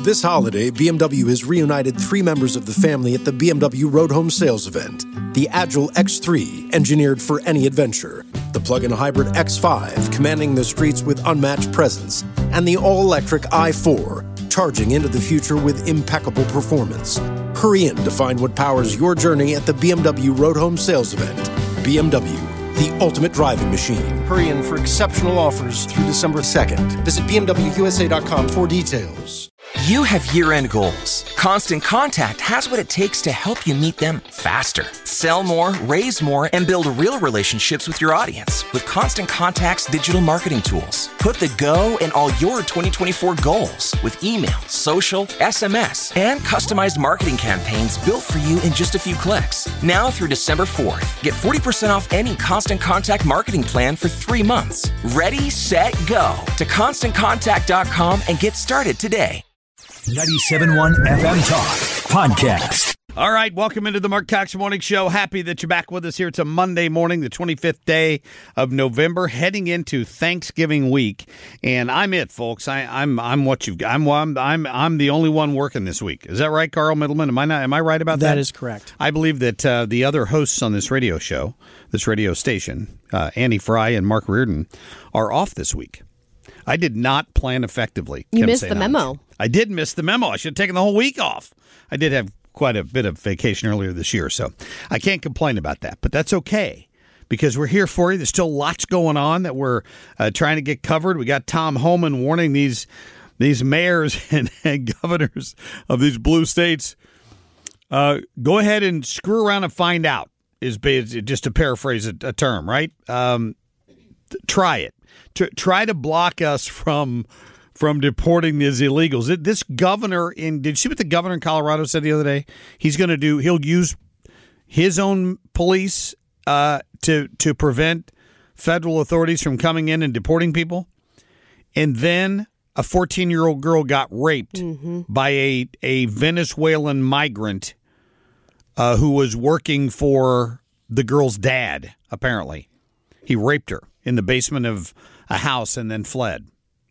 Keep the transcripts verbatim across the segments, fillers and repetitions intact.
This holiday, B M W has reunited three members of the family at the B M W Road Home Sales event. The Agile X three, engineered for any adventure. The plug-in hybrid X five, commanding the streets with unmatched presence. And the all-electric i four, charging into the future with impeccable performance. Hurry in to find what powers your journey at the B M W Road Home Sales event. B M W, the ultimate driving machine. Hurry in for exceptional offers through December second. Visit B M W U S A dot com for details. You have year-end goals. Constant Contact has what it takes to help you meet them faster. Sell more, raise more, and build real relationships with your audience with Constant Contact's digital marketing tools. Put the go in all your twenty twenty-four goals with email, social, S M S, and customized marketing campaigns built for you in just a few clicks. Now through December fourth, get forty percent off any Constant Contact marketing plan for three months. Ready, set, go to constant contact dot com and get started today. ninety-seven point one F M Talk Podcast. All right, welcome into the Mark Cox Morning Show. Happy that you're back with us here. It's a Monday morning, the twenty-fifth day of November, heading into Thanksgiving week, and I'm it, folks. I, I'm I'm what you've got. I'm I'm I'm I'm the only one working this week. Is that right, Carl Middleman? Am I not? Am I right about that? That is correct. I believe that uh, the other hosts on this radio show, this radio station, uh, Andy Fry and Mark Reardon, are off this week. I did not plan effectively. You Kim missed the Sainage. memo. I did miss the memo. I should have taken the whole week off. I did have quite a bit of vacation earlier this year, so I can't complain about that. But that's okay, because we're here for you. There's still lots going on that we're uh, trying to get covered. We got Tom Homan warning these these mayors and, and governors of these blue states, uh, go ahead and screw around and find out, is just to paraphrase a, a term, right? Um, try it. T- try to block us from... from deporting these illegals. This governor in, did you see what the governor in Colorado said the other day? He's going to do, he'll use his own police uh, to to prevent federal authorities from coming in and deporting people. And then a fourteen-year-old girl got raped mm-hmm. by a, a Venezuelan migrant uh, who was working for the girl's dad, apparently. He raped her in the basement of a house and then fled.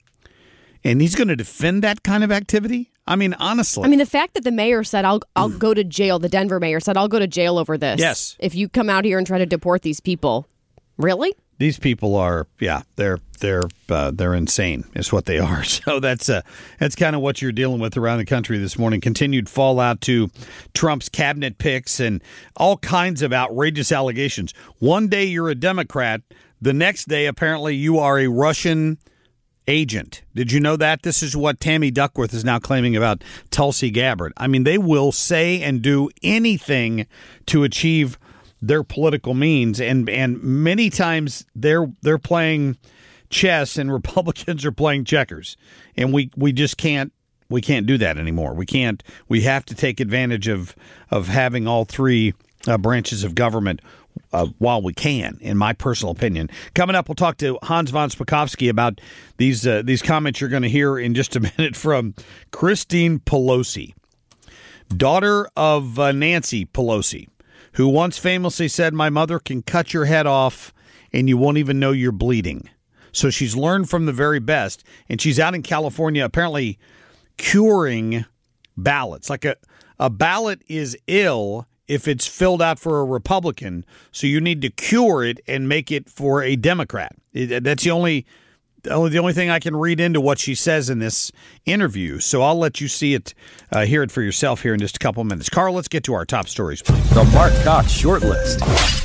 And he's going to defend that kind of activity? I mean, honestly. I mean, the fact that the mayor said, I'll I'll go to jail, the Denver mayor said, I'll go to jail over this. Yes. If you come out here and try to deport these people. Really? These people are, yeah, they're they're uh, they're insane is what they are. So that's uh, that's kind of what you're dealing with around the country this morning. Continued fallout to Trump's cabinet picks and all kinds of outrageous allegations. One day you're a Democrat. The next day, apparently, you are a Russian agent. Did you know that? This is what Tammy Duckworth is now claiming about Tulsi Gabbard. I mean, they will say and do anything to achieve their political means, and and many times they're they're playing chess and Republicans are playing checkers, and we we just can't we can't do that anymore. We can't. We have to take advantage of of having all three uh, branches of government Uh, while we can, in my personal opinion. Coming up, we'll talk to Hans von Spakovsky about these uh, these comments you're going to hear in just a minute from Christine Pelosi, daughter of uh, Nancy Pelosi, who once famously said, "My mother can cut your head off and you won't even know you're bleeding." So she's learned from the very best, and she's out in California apparently curing ballots. Like a, a ballot is ill if it's filled out for a Republican, so you need to cure it and make it for a Democrat. That's the only, the only the only thing I can read into what she says in this interview. So I'll let you see it, uh, hear it for yourself here in just a couple of minutes. Carl, let's get to our top stories. The Mark Cox Short List.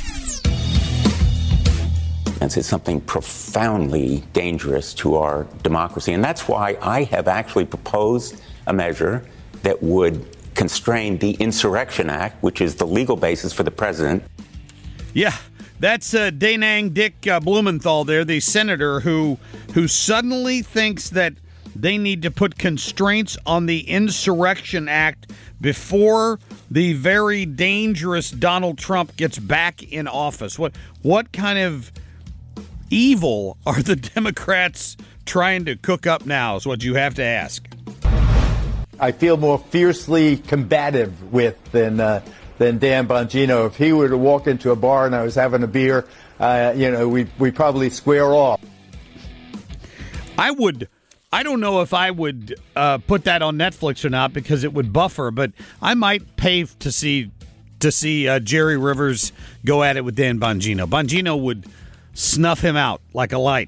It's something profoundly dangerous to our democracy, and that's why I have actually proposed a measure that would constrain the Insurrection Act, which is the legal basis for the president. Yeah, that's uh, Da Nang Dick uh, Blumenthal there, the senator who who suddenly thinks that they need to put constraints on the Insurrection Act before the very dangerous Donald Trump gets back in office. What what kind of evil are the Democrats trying to cook up now is what you have to ask. I feel more fiercely combative with than uh, than Dan Bongino. If he were to walk into a bar and I was having a beer, uh, you know, we we probably square off. I would I don't know if I would uh, put that on Netflix or not because it would buffer, but I might pay to see to see uh, Jerry Rivers go at it with Dan Bongino. Bongino would snuff him out like a light.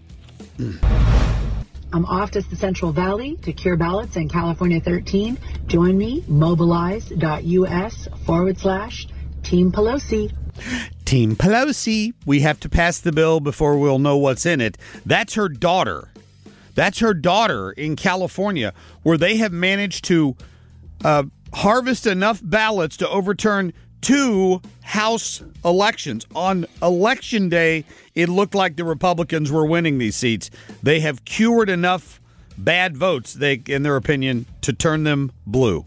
I'm off to the Central Valley to cure ballots in California thirteen. Join me, mobilize.us forward slash Team Pelosi. Team Pelosi. We have to pass the bill before we'll know what's in it. That's her daughter. That's her daughter in California, where they have managed to uh, harvest enough ballots to overturn two House elections. On Election Day, it looked like the Republicans were winning these seats. They have cured enough bad votes, they, in their opinion, to turn them blue.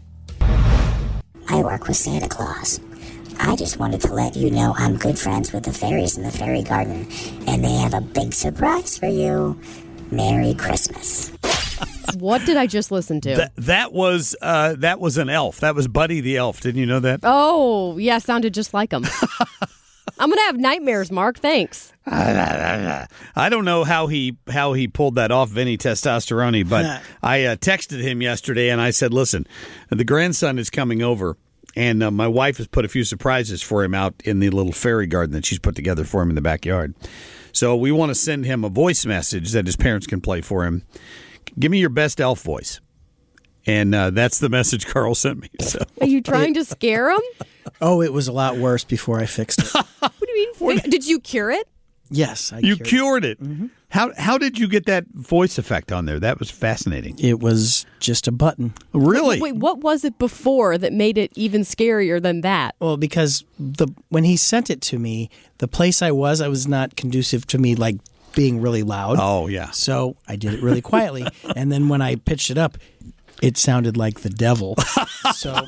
I work with Santa Claus. I just wanted to let you know I'm good friends with the fairies in the fairy garden, and they have a big surprise for you. Merry Christmas. What did I just listen to? That, that was uh, that was an elf. That was Buddy the elf. Didn't you know that? Oh, yeah, sounded just like him. I'm going to have nightmares, Mark. Thanks. I don't know how he how he pulled that off, Vinny Testosterone, but I uh, texted him yesterday and I said, listen, the grandson is coming over, and uh, my wife has put a few surprises for him out in the little fairy garden that she's put together for him in the backyard. So we want to send him a voice message that his parents can play for him. Give me your best elf voice. And uh, that's the message Carl sent me. So. Are you trying to scare him? Oh, it was a lot worse before I fixed it. What do you mean? Fi- did you cure it? Yes, I you cured, cured it. it. Mm-hmm. How how did you get that voice effect on there? That was fascinating. It was just a button. Really? Wait, what was it before that made it even scarier than that? Well, because the when he sent it to me, the place I was, I was not conducive to me like being really loud. Oh, yeah. So I did it really quietly, and then when I pitched it up, it sounded like the devil. So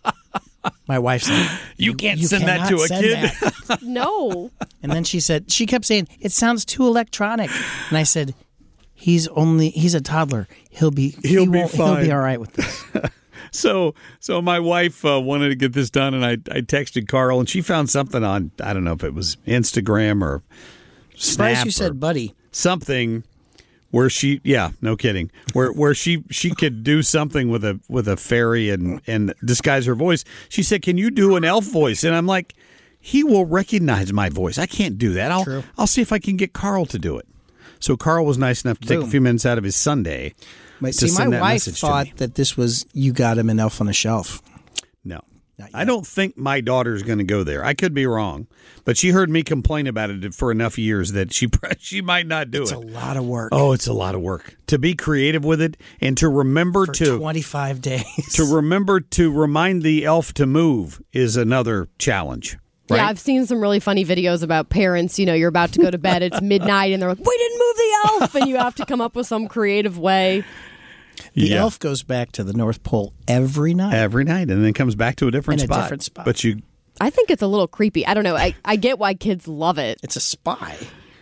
my wife said, "You can't you send that to a kid." No. And then she said, she kept saying, "It sounds too electronic." And I said, "He's only he's a toddler. He'll be he'll he be won't, fine. He'll be all right with this." So, so my wife uh, wanted to get this done, and I I texted Carl, and she found something on, I don't know if it was Instagram or Snap. Surprised you said buddy. Something where she, yeah, no kidding, where where she she could do something with a with a fairy and and disguise her voice. She said, "Can you do an elf voice?" And I'm like, he will recognize my voice. I can't do that. I'll True. I'll see if I can get Carl to do it. So Carl was nice enough to take Boom. a few minutes out of his Sunday. But to see, send my that wife message to thought me. that this was you got him an elf on a shelf. No. Not I yet. don't think my daughter's going to go there. I could be wrong, but she heard me complain about it for enough years that she she might not do It's it. a lot of work. Oh, it's a lot of work to be creative with it and to remember for to twenty-five days. to remember to remind the elf to move is another challenge. Right? Yeah, I've seen some really funny videos about parents. You know, you're about to go to bed, it's midnight, and they're like, "We didn't move the elf," and you have to come up with some creative way. The Yeah. elf goes back to the North Pole every night. Every night, and then comes back to a different In a spot. different spot. But you, I think it's a little creepy. I don't know. I, I get why kids love it, It's a spy.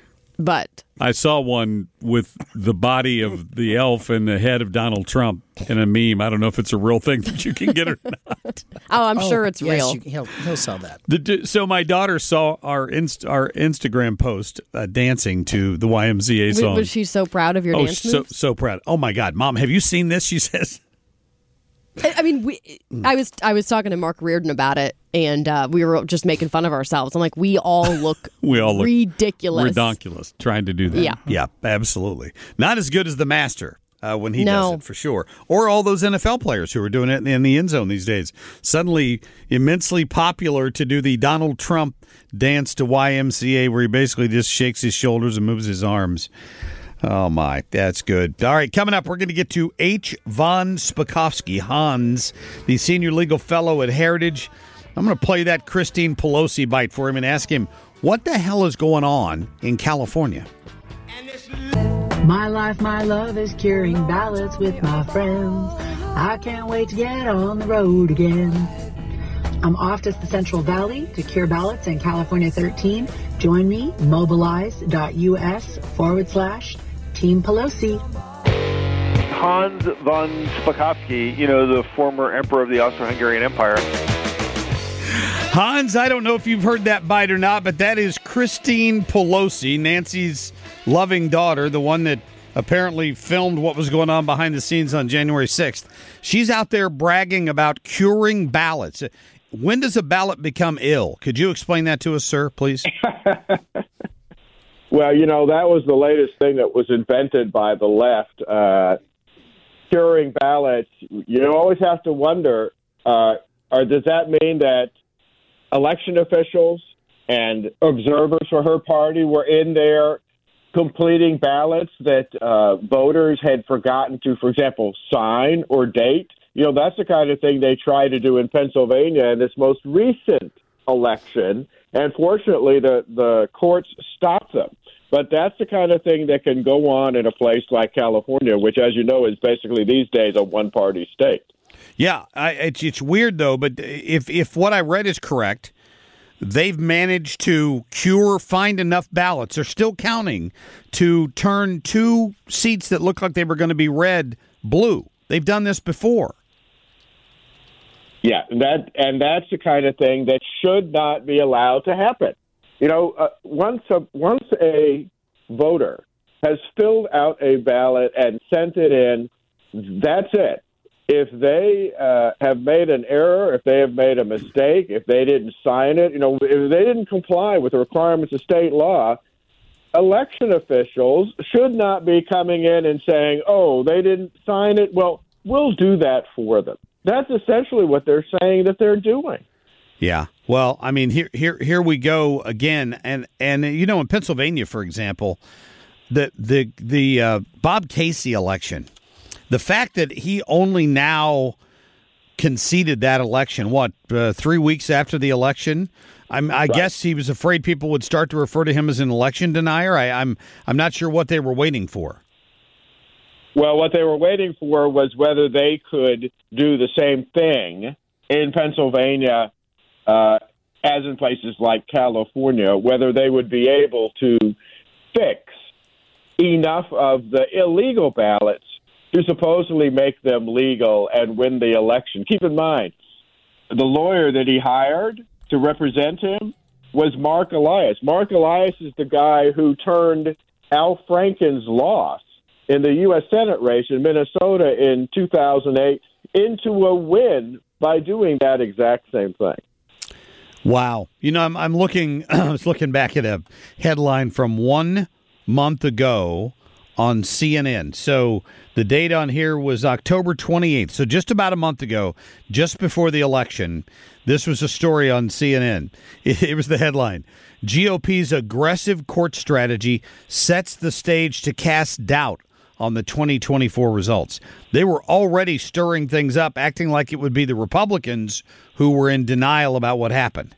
but I saw one with the body of the elf and the head of Donald Trump in a meme. I don't know if it's a real thing that you can get or not. oh, I'm Oh, sure it's yes, real. you- he'll, he'll sell that. The, so my daughter saw our inst, our Instagram post uh, dancing to the Y M C A W- song. Was she so proud of your oh, dance so moves? so proud! Oh my God, Mom, have you seen this? She says. I I mean, we, I was I was talking to Mark Reardon about it, and uh, we were just making fun of ourselves. I'm like, we all look We all look ridiculous. Redonkulous trying to do that. Yeah. Yeah, absolutely. Not as good as the master uh, when he No. does it, for sure. Or all those N F L players who are doing it in the, in the end zone these days. Suddenly immensely popular to do the Donald Trump dance to Y M C A where he basically just shakes his shoulders and moves his arms. Oh, my. That's good. All right, coming up, we're going to get to H. Von Spakovsky, Hans, the senior legal fellow at Heritage. I'm going to play that Christine Pelosi bite for him and ask him, what the hell is going on in California? My life, my love is curing ballots with my friends. I can't wait to get on the road again. I'm off to the Central Valley to cure ballots in California thirteen. Join me, mobilize.us forward slash Team Pelosi. Hans von Spakovsky, you know, the former emperor of the Austro-Hungarian Empire. Hans, I don't know if you've heard that bite or not, but that is Christine Pelosi, Nancy's loving daughter, the one that apparently filmed what was going on behind the scenes on January sixth. She's out there bragging about curing ballots. When does a ballot become ill? Could you explain that to us, sir, please? Well, you know, that was the latest thing that was invented by the left. Uh, curing ballots, you always have to wonder, uh, or does that mean that election officials and observers for her party were in there completing ballots that uh, voters had forgotten to, for example, sign or date? You know, that's the kind of thing they tried to do in Pennsylvania in this most recent election. And fortunately, the, the courts stopped them. But that's the kind of thing that can go on in a place like California, which, as you know, is basically these days a one-party state. Yeah, I, it's, it's weird, though, but if, if what I read is correct, they've managed to cure, find enough ballots, they're still counting, to turn two seats that look like they were going to be red blue. They've done this before. Yeah, that and that's the kind of thing that should not be allowed to happen. You know, uh, once a once a voter has filled out a ballot and sent it in, that's it. If they uh, have made an error, if they have made a mistake, if they didn't sign it, you know, if they didn't comply with the requirements of state law, election officials should not be coming in and saying, oh, they didn't sign it. Well, we'll do that for them. That's essentially what they're saying that they're doing. Yeah. Well, I mean, here, here, here we go again, and and you know, in Pennsylvania, for example, the the the uh, Bob Casey election, the fact that he only now conceded that election, what uh, three weeks after the election, I'm, I right. guess he was afraid people would start to refer to him as an election denier. I, I'm I'm not sure what they were waiting for. Well, what they were waiting for was whether they could do the same thing in Pennsylvania uh, as in places like California, whether they would be able to fix enough of the illegal ballots to supposedly make them legal and win the election. Keep in mind, the lawyer that he hired to represent him was Mark Elias. Mark Elias is the guy who turned Al Franken's loss in the U S Senate race in Minnesota in two thousand eight into a win by doing that exact same thing. Wow. You know, I'm, I'm looking, I was looking back at a headline from one month ago on C N N. So the date on here was October twenty-eighth. So just about a month ago, just before the election, this was a story on C N N. It, it was the headline: G O P's aggressive court strategy sets the stage to cast doubt on the twenty twenty-four results. They were already stirring things up, acting like it would be the Republicans who were in denial about what happened.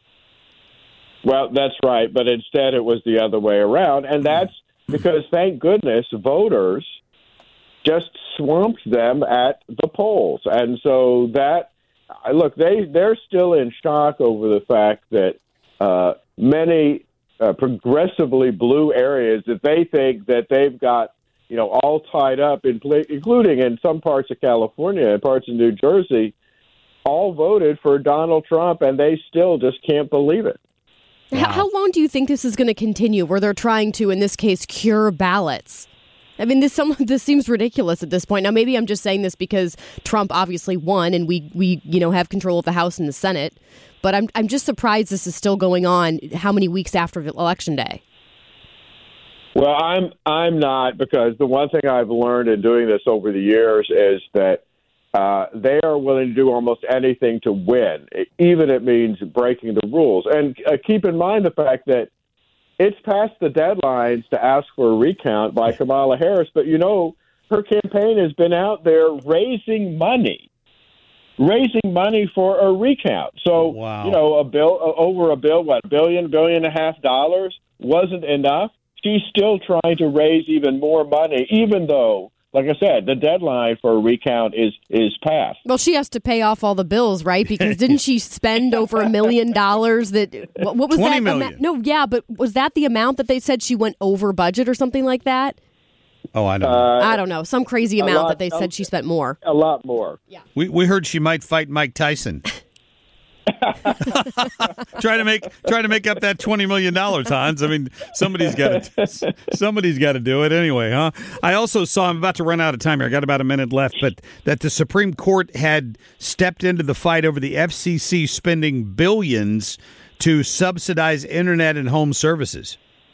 Well, that's right, but instead it was the other way around, and that's because, thank goodness, voters just swamped them at the polls. And so that, look, they, they're still in shock over the fact that uh, many uh, progressively blue areas that they think that they've got, you know, all tied up, in, including in some parts of California and parts of New Jersey, all voted for Donald Trump, and they still just can't believe it. Wow. How, how long do you think this is going to continue, where they're trying to, in this case, cure ballots? I mean, this some this seems ridiculous at this point. Now, maybe I'm just saying this because Trump obviously won, and we, we you know have control of the House and the Senate. But I'm I'm just surprised this is still going on. How many weeks after Election Day? Well, I'm I'm not, because the one thing I've learned in doing this over the years is that uh, they are willing to do almost anything to win, even if it means breaking the rules. And uh, keep in mind the fact that it's past the deadlines to ask for a recount by Kamala Harris, but, you know, her campaign has been out there raising money, raising money for a recount. So, wow. you know, a bill over a bill, what, billion, billion and a half dollars wasn't enough. She's still trying to raise even more money, even though, like I said, the deadline for a recount is is passed. Well, she has to pay off all the bills, right? Because didn't she spend over a million dollars? That what, what was twenty that? million. Ama- no, yeah, but was that the amount that they said she went over budget or something like that? Oh, I don't know. Uh, I don't know. Some crazy amount lot, that they said she spent more. A lot more. Yeah. We we heard she might fight Mike Tyson. try to make try to make up that twenty million dollars, Hans. I mean, somebody's got to somebody's got to do it anyway, huh? I also saw. I'm about to run out of time here. I got about a minute left, but that the Supreme Court had stepped into the fight over the F C C spending billions to subsidize internet and home services.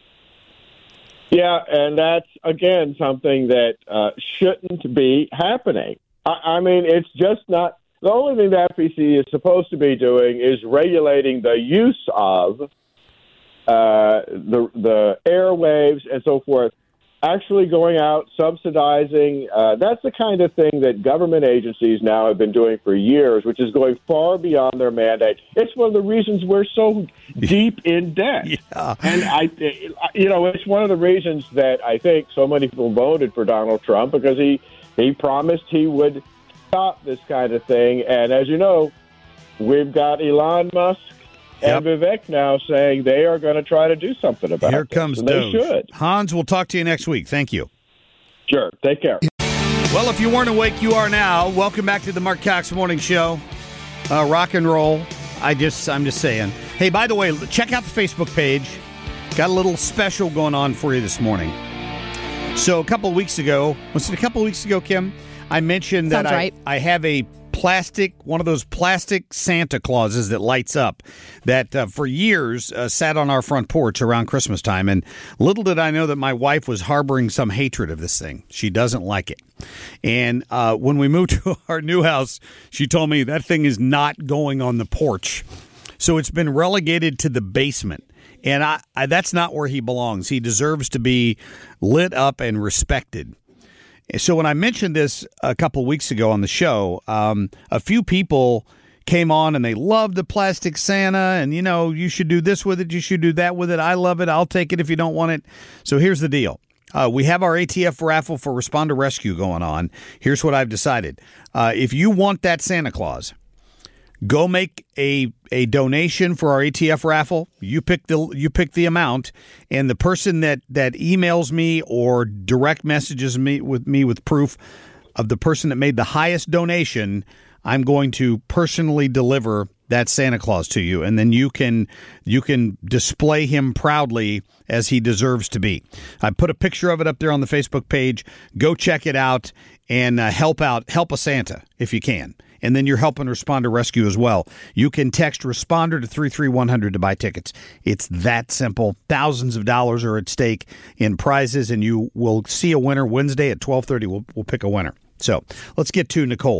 Yeah, and that's, again, something that uh, shouldn't be happening. I, I mean, it's just not – the only thing the F C C is supposed to be doing is regulating the use of uh, the the airwaves and so forth, actually going out, subsidizing. Uh, that's the kind of thing that government agencies now have been doing for years, which is going far beyond their mandate. It's one of the reasons we're so deep in debt. Yeah. And, I, you know, it's one of the reasons that I think so many people voted for Donald Trump, because he, he promised he would stop this kind of thing. And as you know, we've got Elon Musk and yep. Vivek now saying they are going to try to do something about it. Here comes and Doge. They should. Hans, we'll talk to you next week. Thank you. Sure. Take care. Well, if you weren't awake, you are now. Welcome back to the Mark Cox Morning Show. Uh, rock and roll. I just, I'm just saying. Hey, by the way, check out the Facebook page. Got a little special going on for you this morning. So a couple of weeks ago, was it a couple of weeks ago, Kim? I mentioned Sounds that I, right. I have a plastic, one of those plastic Santa Clauses that lights up that uh, for years uh, sat on our front porch around Christmas time. And little did I know that my wife was harboring some hatred of this thing. She doesn't like it. And uh, when we moved to our new house, she told me that thing is not going on the porch. So it's been relegated to the basement. And I, I that's not where he belongs. He deserves to be lit up and respected. So when I mentioned this a couple of weeks ago on the show, um, a few people came on and they loved the plastic Santa, and, you know, you should do this with it, you should do that with it. I love it. I'll take it if you don't want it. So here's the deal. Uh, we have our A T F raffle for Respond to Rescue going on. Here's what I've decided. Uh, if you want that Santa Claus, go make a a donation for our A T F raffle. You pick the you pick the amount, and the person that, that emails me or direct messages me with me with proof of the person that made the highest donation, I'm going to personally deliver that Santa Claus to you, and then you can you can display him proudly as he deserves to be. I put a picture of it up there on the Facebook page. Go check it out and uh, help out help a Santa if you can. And then you're helping Respond to Rescue as well. You can text Responder to three three one hundred to buy tickets. It's that simple. Thousands of dollars are at stake in prizes, and you will see a winner Wednesday at twelve thirty. We'll, we'll pick a winner. So let's get to Nicole.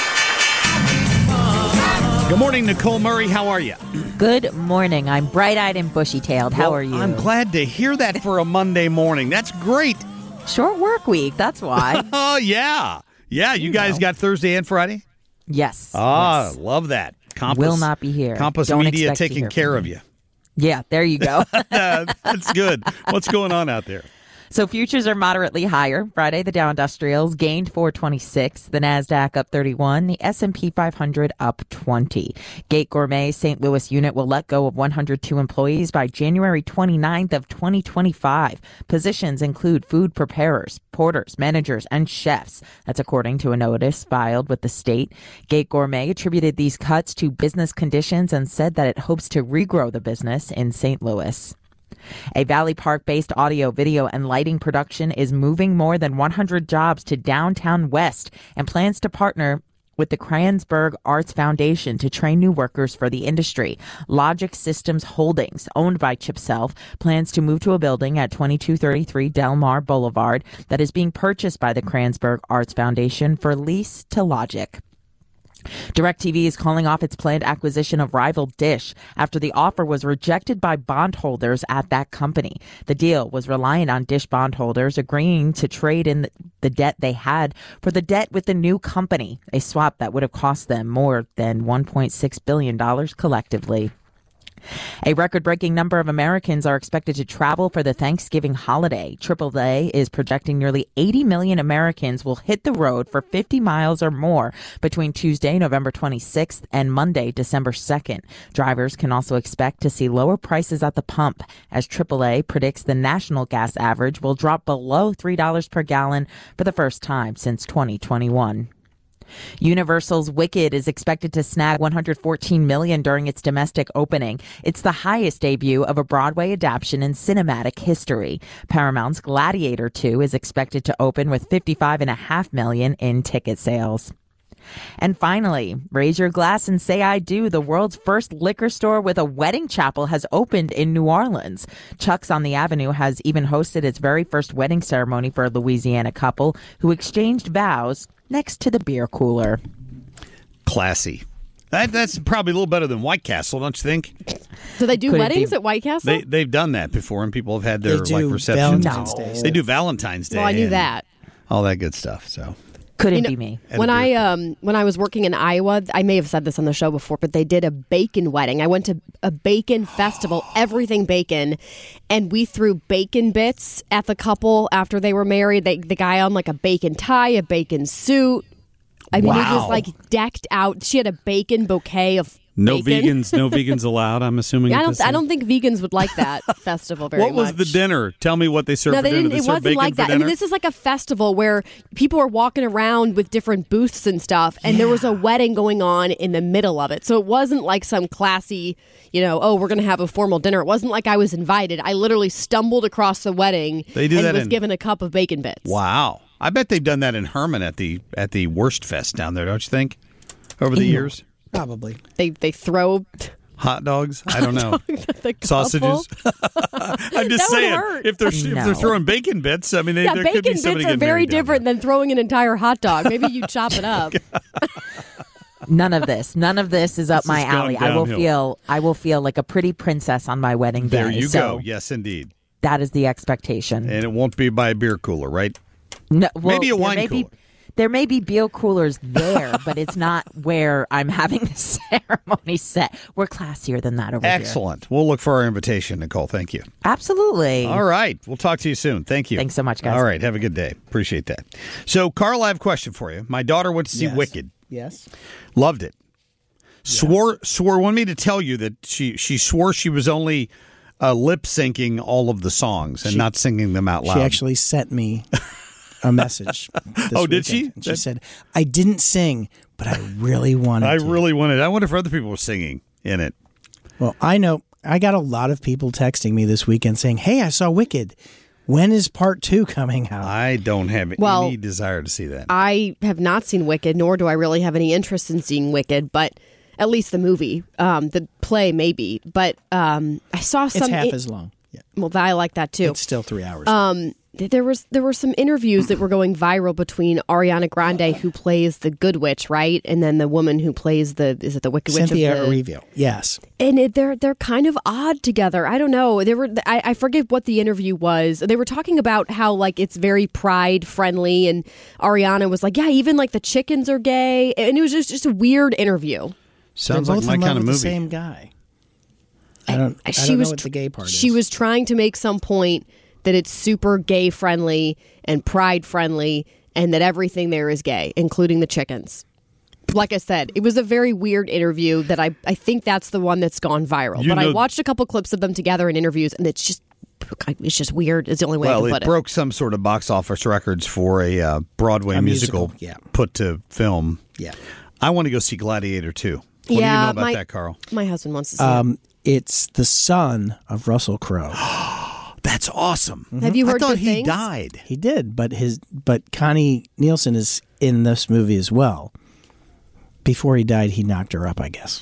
Good morning, Nicole Murray. How are you? Good morning. I'm bright-eyed and bushy-tailed. How well, are you? I'm glad to hear that for a Monday morning. That's great. Short work week. That's why. Oh, yeah. Yeah, you, you guys know. got Thursday and Friday? Yes. Ah, yes. Love that. Compass, will not be here. Compass Don't Media taking care of you. Yeah, there you go. That's good. What's going on out there? So futures are moderately higher. Friday, the Dow Industrials gained four twenty-six, the NASDAQ up thirty-one, the S and P five hundred up twenty. Gate Gourmet's Saint Louis unit will let go of one hundred two employees by January twenty-ninth of twenty twenty-five. Positions include food preparers, porters, managers, and chefs. That's according to a notice filed with the state. Gate Gourmet attributed these cuts to business conditions and said that it hopes to regrow the business in Saint Louis. A Valley Park-based audio, video, and lighting production is moving more than one hundred jobs to downtown West and plans to partner with the Kransberg Arts Foundation to train new workers for the industry. Logic Systems Holdings, owned by Chip Self, plans to move to a building at twenty-two thirty-three Del Mar Boulevard that is being purchased by the Kransberg Arts Foundation for lease to Logic. DirecTV is calling off its planned acquisition of rival Dish after the offer was rejected by bondholders at that company. The deal was reliant on Dish bondholders agreeing to trade in the debt they had for the debt with the new company, a swap that would have cost them more than one point six billion dollars collectively. A record-breaking number of Americans are expected to travel for the Thanksgiving holiday. triple A is projecting nearly eighty million Americans will hit the road for fifty miles or more between Tuesday, November twenty-sixth and Monday, December second. Drivers can also expect to see lower prices at the pump, as triple A predicts the national gas average will drop below three dollars per gallon for the first time since twenty twenty-one. Universal's Wicked is expected to snag one hundred fourteen million dollars during its domestic opening. It's the highest debut of a Broadway adaptation in cinematic history. Paramount's Gladiator two is expected to open with fifty-five point five million dollars in ticket sales. And finally, raise your glass and say I do. The world's first liquor store with a wedding chapel has opened in New Orleans. Chuck's on the Avenue has even hosted its very first wedding ceremony for a Louisiana couple who exchanged vows next to the beer cooler. Classy. That, that's probably a little better than White Castle, don't you think? Do they do Could it weddings be- at White Castle? They, they've done that before, and people have had their They do like receptions. Valentine's Day They do Valentine's Day. well, I knew and that. All that good stuff. So Couldn't You know, be me. At a When beer I cooler. um when I was working in Iowa, I may have said this on the show before, but they did a bacon wedding. I went to a bacon festival, everything bacon, and we threw bacon bits at the couple after they were married. They, the guy on like a bacon tie, a bacon suit. I mean, it was Wow. like decked out. She had a bacon bouquet of No bacon. vegans, no vegans allowed. I'm assuming. I at don't. this I thing? don't think vegans would like that festival very what was much. the dinner? Tell me what they served No, for they dinner. didn't. They It served wasn't bacon like for that. I mean, dinner? this is like a festival where people are walking around with different booths and stuff, and there was a wedding going on in the middle of it. So it wasn't like some classy, you know, oh, we're going to have a formal dinner. It wasn't like I was invited. I literally stumbled across the wedding They do and that was in- given a cup of bacon bits. Wow. I bet they've done that in Herman at the at the Worst Fest down there, don't you think? Over the years? Probably. They they throw Hot dogs? I don't know. the Sausages? couple. I'm just That would saying, hurt. if they're if No. they're throwing bacon bits, I mean, they, Yeah, there bacon could be bits somebody are getting very married down different than throwing an entire hot dog. Maybe you chop it up. None of this. None of this is up This my has gone alley. I will downhill. feel. I will feel like a pretty princess on my wedding there. day. There you so go. Yes, indeed. That is the expectation. And it won't be by a beer cooler, right? No, well, Maybe a there wine may cooler. Be, there may be beer coolers there, but it's not where I'm having the ceremony set. We're classier than that over here. Excellent. We'll look for our invitation, Nicole. Thank you. Absolutely. All right. We'll talk to you soon. Thank you. Thanks so much, guys. All right. Have a good day. Appreciate that. So, Carl, I have a question for you. My daughter went to see Yes. Wicked. Yes. Loved it. Swore swore wanted me to tell you that she she swore she was only uh, lip syncing all of the songs and She- not singing them out loud. She actually sent me a message. this Oh, did she? weekend. And she That- said, I didn't sing, but I really wanted I to. really wanted. I wonder if other people were singing in it. Well, I know I got a lot of people texting me this weekend saying, hey, I saw Wicked. When is part two coming out? I don't have Well, any desire to see that. I have not seen Wicked, nor do I really have any interest in seeing Wicked, but at least the movie, um, the play maybe. But um, I saw It's some. half in- as long. Yeah. Well, I like that too. It's still three hours. Um, th- there was there were some interviews that were going viral between Ariana Grande, who plays the Good Witch, right, and then the woman who plays the is it the Wicked Cynthia Witch? Of the, Erivo. Yes. and it, they're they're kind of odd together. I don't know. They were I, I forget what the interview was. They were talking about how like it's very pride friendly, and Ariana was like, yeah, even like the chickens are gay, and it was just just a weird interview. Sounds They're like both my in love kind of with movie. The same guy. I don't. I, she don't was know what the gay part she is. was trying to make some point that it's super gay friendly and pride friendly, and that everything there is gay, including the chickens. Like I said, it was a very weird interview that I I think that's the one that's gone viral. You but I know- watched a couple clips of them together in interviews, and it's just it's just weird. Is the only way I Well, can it put it. broke some sort of box office records for a uh, Broadway A musical, musical, yeah. put to film. Yeah. I want to go see Gladiator two. What do you Yeah, know about my- that, Carl? My husband wants to see Um, it's the son of Russell Crowe. That's awesome. it. Have you heard I thought good he things? died. He did, but his but Connie Nielsen is in this movie as well. Before he died, he knocked her up, I guess.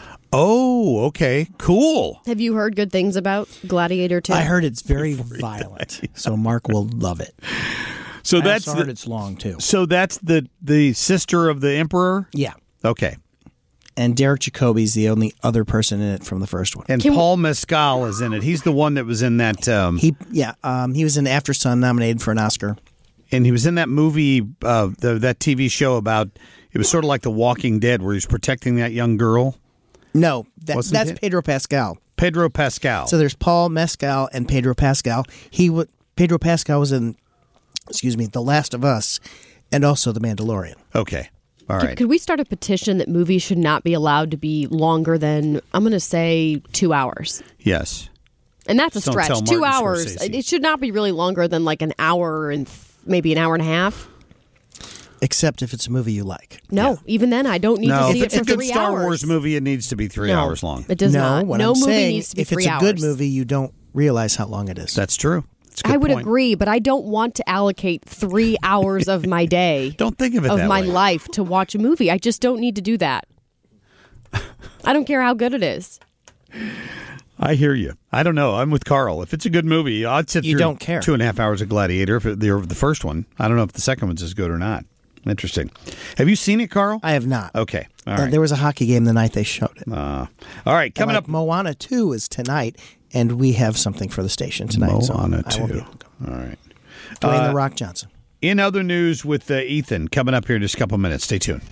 Oh, okay, cool. Have you heard good things about Gladiator two? I heard it's very violent, so Mark will love it. So I that's also heard the, it's long too. so that's the the sister of the emperor. Yeah, Okay, and Derek Jacobi's the only other person in it from the first one. and Can we- Paul Mescal is in it. He's the one that was in that. Um, He yeah, um, he was in After Sun, nominated for an Oscar. and he was in that movie, uh, the, that T V show about. It was sort of like The Walking Dead, where he was protecting that young girl. No, that, Wasn't that's it? Pedro Pascal. Pedro Pascal. So there's Paul Mescal and Pedro Pascal. He w- Pedro Pascal was in, excuse me, The Last of Us, and also The Mandalorian. Okay, all Could- right. Could we start a petition that movies should not be allowed to be longer than, I'm going to say, two hours? Yes. And that's a Just don't tell stretch. Two Martin hours. Scorsese. It should not be really longer than like an hour and th- maybe an hour and a half. Except if it's a movie you like. No, even then, I don't need no, to see if it it's for a good three Star hours. Wars movie, it needs to be three No, hours long. It does no, not. What No I'm movie saying, needs to be if three it's a good hours. movie, you don't realize how long it is. That's true. I would point. agree, but I don't want to allocate three hours of my day. Don't think of it of that my way. life to watch a movie. I just don't need to do that. I don't care how good it is. I hear you. I don't know. I'm with Carl. If it's a good movie, I'd sit You through don't care. two and a half hours of Gladiator. If it, the, the first one, I don't know if the second one's as good or not. Interesting. Have you seen it, Carl? I have not. Okay. All Uh, right. there was a hockey game the night they showed it. Uh, all right. Coming like up, Moana two is tonight, and we have something for the station tonight. Moana so I will two. be- All right. Dwayne Uh, The Rock Johnson. In other news with uh, Ethan, coming up here in just a couple minutes. Stay tuned.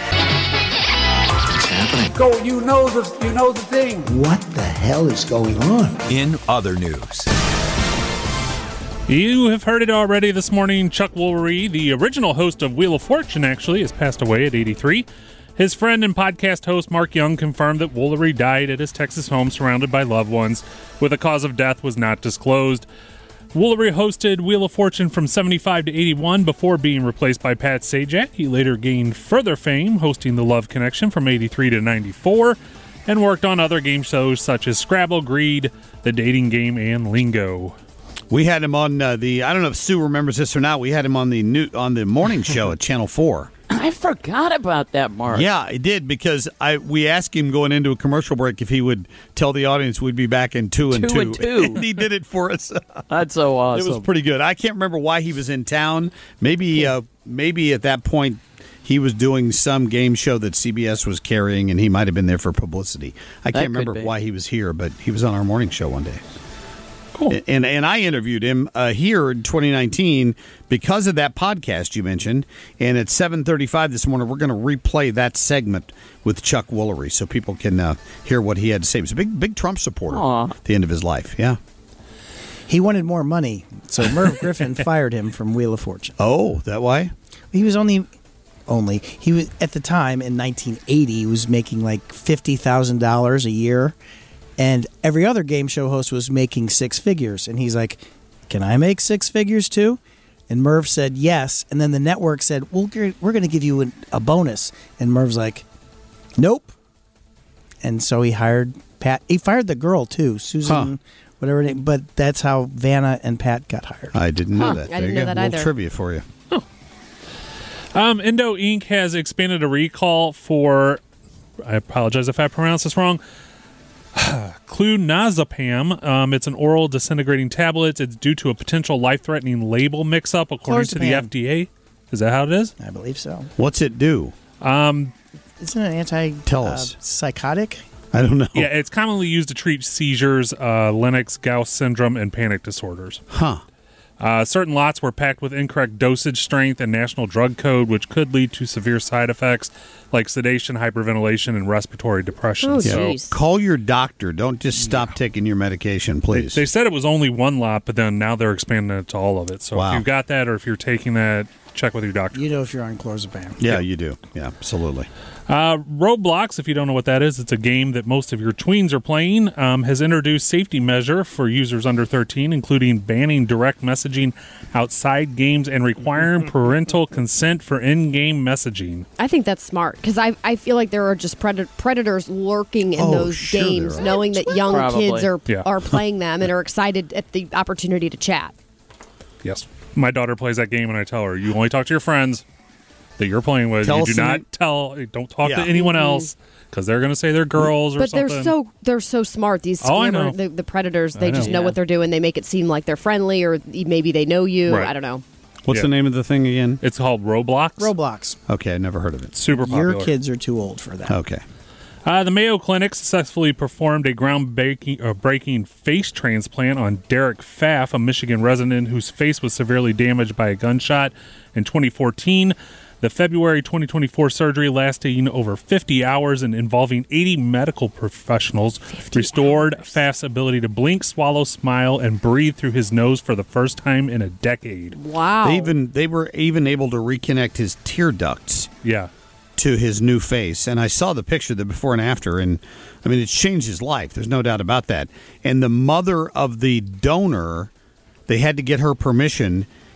Go, you know the you know the thing. What the hell is going on? In other news. You have heard it already this morning. Chuck Woolery, the original host of Wheel of Fortune, actually, has passed away at eighty-three. His friend and podcast host Mark Young confirmed that Woolery died at his Texas home surrounded by loved ones, with a cause of death was not disclosed. Woolery hosted Wheel of Fortune from seventy-five to eighty-one before being replaced by Pat Sajak. He later gained further fame hosting The Love Connection from eighty-three to ninety-four and worked on other game shows such as Scrabble, Greed, The Dating Game, and Lingo. We had him on uh, the. I don't know if Sue remembers this or not. We had him on the new on the morning show at Channel Four. I forgot about that, Mark. Yeah, it did because I we asked him going into a commercial break if he would tell the audience we'd be back in two and Two two, and two. and he did it for us. That's so awesome. It was pretty good. I can't remember why he was in town. Maybe uh, maybe at that point he was doing some game show that C B S was carrying, and he might have been there for publicity. I That can't could remember be. why he was here, but he was on our morning show one day. Cool. And and I interviewed him uh, here in twenty nineteen because of that podcast you mentioned. And at seven thirty-five this morning, we're going to replay that segment with Chuck Woolery so people can uh, hear what he had to say. He was a big, big Trump supporter Aw. at the end of his life. Yeah. He wanted more money, so Merv Griffin fired him from Wheel of Fortune. Oh, that why? He was only, only he was at the time in nineteen eighty. He was making like fifty thousand dollars a year, and every other game show host was making six figures. And he's like, "Can I make six figures too?" And Merv said yes. And then the network said, "Well, we're we're going to give you an, a bonus." And Merv's like, "Nope." And so he hired Pat. He fired the girl too, Susan. Huh. Whatever, name, but that's how Vanna and Pat got hired. I didn't know Huh, that. I There didn't you know go. that A little either. trivia for you. Um, Indo Incorporated has expanded a recall for, I apologize if I pronounce this wrong, clonazepam. Um, it's an oral disintegrating tablet. It's due to a potential life-threatening label mix-up, according to the Clozapam. F D A. Is that how it is? I believe so. What's it do? Um, Isn't it an anti Tell uh, us. psychotic? I don't know. yeah, it's commonly used to treat seizures, uh, Lennox-Gastaut syndrome, and panic disorders. Huh. Uh, certain lots were packed with incorrect dosage strength and national drug code, which could lead to severe side effects like sedation, hyperventilation, and respiratory depression. Oh, So jeez. Call your doctor. Don't just stop taking your medication, they, please. they said it was only one lot, but then now they're expanding it to all of it. So Wow. if you've got that or if you're taking that, check with your doctor. You know if you're on clozapam. yeah, you do. Yeah, absolutely. Uh, Roblox, if you don't know what that is, it's a game that most of your tweens are playing, um, has introduced safety measure for users under thirteen, including banning direct messaging outside games and requiring parental consent for in-game messaging. I think that's smart because I, I feel like there are just pred- predators lurking in Oh, those sure there games, are. knowing that young Probably. kids are Yeah. are playing them and are excited at the opportunity to chat. Yes. My daughter plays that game, and I tell her, you only talk to your friends that you're playing with. Tell you us do the not name- tell, don't talk Yeah. to anyone else because they're going to say they're girls or But something. they're so they're so smart. These Oh, I scammer, know. the, the predators, I they know. just know Yeah. what they're doing. They make it seem like they're friendly, or maybe they know you. Right. I don't know. What's Yeah. the name of the thing again? It's called Roblox. Roblox. Okay, I never heard of it. Super popular. Your kids are too old for that. Okay. Uh, the Mayo Clinic successfully performed a groundbreaking uh, breaking face transplant on Derek Pfaff, a Michigan resident whose face was severely damaged by a gunshot in twenty fourteen. The February twenty twenty-four surgery, lasting over fifty hours and involving eighty medical professionals, restored Pfaff's ability to blink, swallow, smile, and breathe through his nose for the first time in a decade. Wow. They even they were even able to reconnect his tear ducts Yeah. to his new face, and I saw the picture, the before and after, and I mean it's changed his life. There's no doubt about that. And the mother of the donor, they had to get her permission,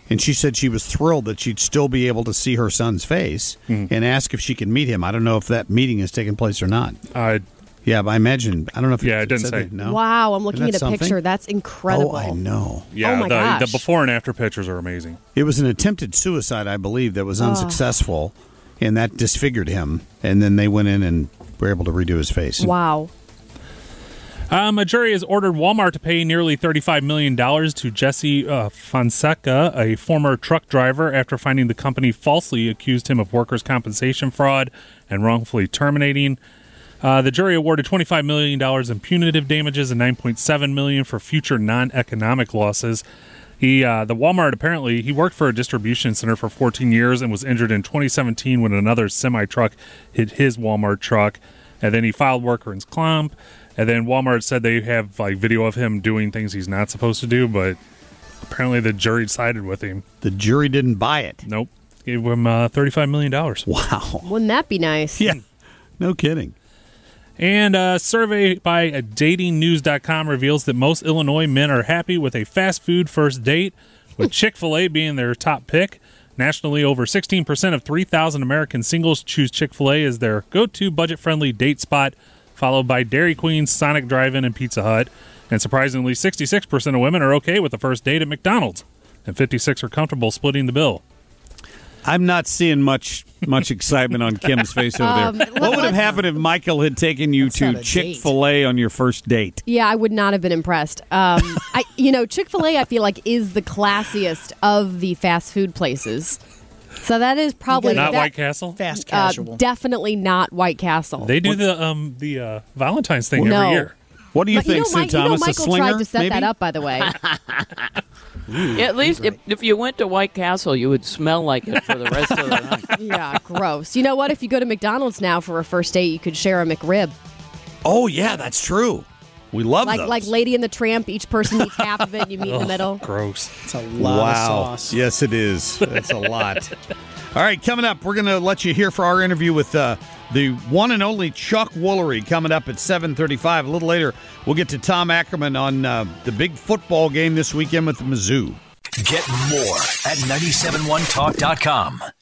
And she said she was thrilled that she'd still be able to see her son's face Mhm. and ask if she could meet him. I don't know if that meeting has taken place or not. Uh, yeah, but I imagine. I don't know if Yeah, it it didn't said say. that. No. Wow, I'm looking Isn't at that a something? picture. That's incredible. Oh, I know. Yeah, Oh my the, gosh. the before and after pictures are amazing. It was an attempted suicide, I believe, that was Oh. unsuccessful, and that disfigured him. And then they went in and were able to redo his face. Wow. Um, a jury has ordered Walmart to pay nearly thirty-five million dollars to Jesse uh, Fonseca, a former truck driver, after finding the company falsely accused him of workers' compensation fraud and wrongfully terminating. Uh, the jury awarded twenty-five million dollars in punitive damages and nine point seven million dollars for future non-economic losses. He, uh, the Walmart, apparently, he worked for a distribution center for fourteen years and was injured in twenty seventeen when another semi-truck hit his Walmart truck. And then he filed workers' comp. And then Walmart said they have like video of him doing things he's not supposed to do, but apparently the jury sided with him. The jury didn't buy it. Nope. Gave him uh, thirty-five million dollars. Wow. Wouldn't that be nice? Yeah. No kidding. And a survey by dating news dot com reveals that most Illinois men are happy with a fast food first date, with Chick-fil-A being their top pick. Nationally, over sixteen percent of three thousand American singles choose Chick-fil-A as their go-to budget-friendly date spot, followed by Dairy Queen, Sonic Drive-In, and Pizza Hut. And surprisingly, sixty-six percent of women are okay with the first date at McDonald's, and fifty-six percent are comfortable splitting the bill. I'm not seeing much much excitement on Kim's face over Um, there. What would have happened if Michael had taken you not to a date. Chick-fil-A on your first date? Yeah, I would not have been impressed. Um, I, you know, Chick-fil-A, I feel like, is the classiest of the fast food places. So that is probably Not that- White Castle? Fast uh, casual. definitely not White Castle. They do the um the uh, Valentine's thing No. every year. What do you But think, know, Sue Mike, you know, Thomas? A Michael slinger, tried to set maybe? that up, by the way. Yeah, at least if, if you went to White Castle, you would smell like it for the rest of the night. Yeah, gross. You know what? If you go to McDonald's now for a first date, you could share a McRib. Oh, yeah, that's true. We love like those. like Lady and the Tramp, each person eats half of it and you meet in the middle. Gross. It's a lot wow. of sauce. Yes, it is. That's a lot. All right, coming up, we're going to let you hear for our interview with uh, the one and only Chuck Woolery coming up at seven thirty-five. A little later, we'll get to Tom Ackerman on uh, the big football game this weekend with Mizzou. Get more at nine seven one talk dot com.